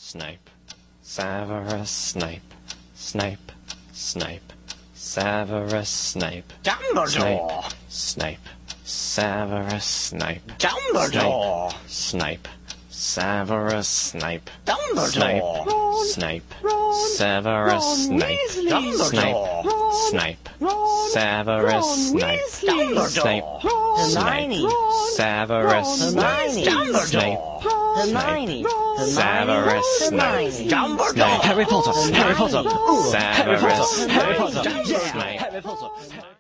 Snape, Severus Snape, Snape, Snape, Severus Snape, Dumbledore! Snape, Severus Snape, Dumbledore! Snape, Severus Snape, Dumbledore! Snape, Severus Snape, Dumbledore! Snape, Severus Snape, Snape, Hermione! Severus Hermione! Snape, Hermione! Severus Snape, Dumbledore! Harry Potter, Harry Potter, Hermione! Severus Harry Potter! Snape, Harry Potter! Snape. Harry Potter!